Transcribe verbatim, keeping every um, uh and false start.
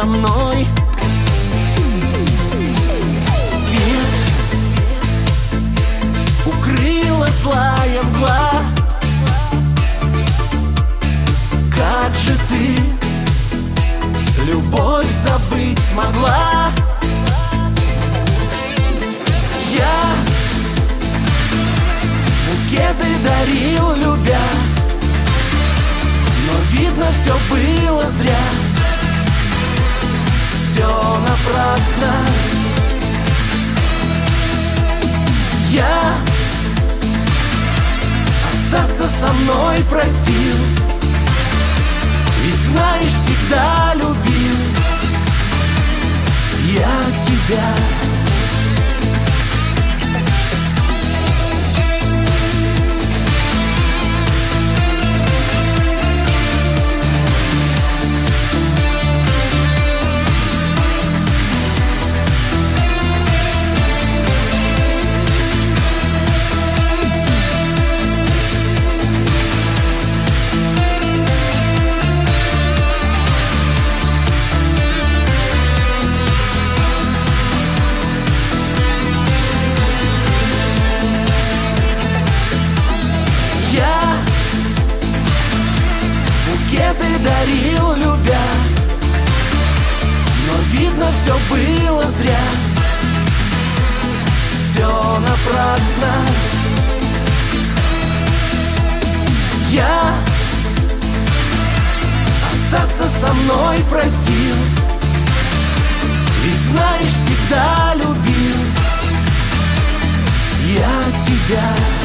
со мной. Свет укрыла злая мгла. Как же ты любовь забыть смогла? Я букеты дарил, любя, но видно, все было зря. Все напрасно. Я остаться со мной просил, ведь знаешь, всегда любил я тебя. Букеты дарил, любя, но видно, все было зря. Все напрасно. Я остаться со мной просил, ведь знаешь, всегда любил я тебя.